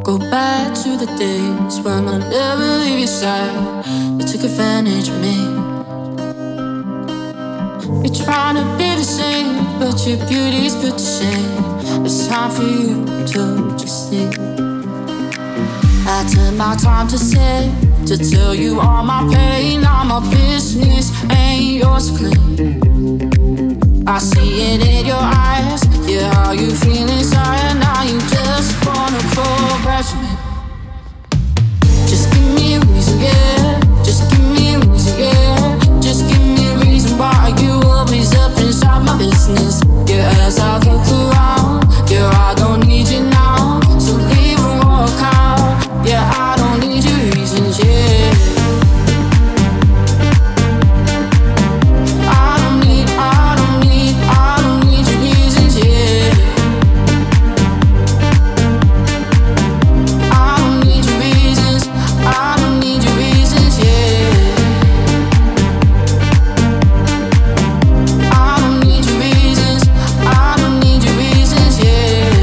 Go back to the days when I never leave your side. You took advantage of me. You're trying to be the same, but your beauty's put to shame. It's time for you to just leave. I took my time to say, to tell you all my pain. All my business ain't yours to claim. I see it in your eyes, yeah, how you feel inside. Now you just wanna go back to me. Just give me a reason, yeah. Just give me a reason, yeah. Just give me a reason why you always up inside my business. Yeah, as I look around, yeah, I don't need you now, so leave and walk out. Yeah, I don't need your reasons, yeah. I don't need your reasons, yeah. I don't need your reasons, I don't need your reasons, yeah. I don't need your reasons, I don't need your reasons, yeah.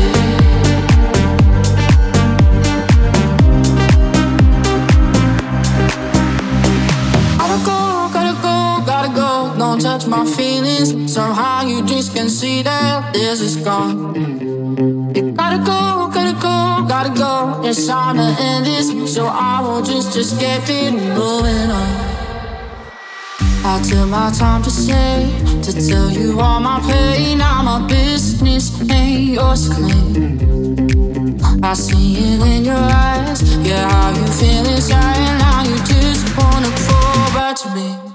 Gotta go, don't touch my feelings. Somehow you just can see that this is gone. You gotta go, gotta go. It's time to end this, so I will just escape it and moving on. I took my time to say, to tell you all my pain. Now my business ain't yours to claim. I see it in your eyes, yeah, how you feel inside. Now you just wanna fall back to me.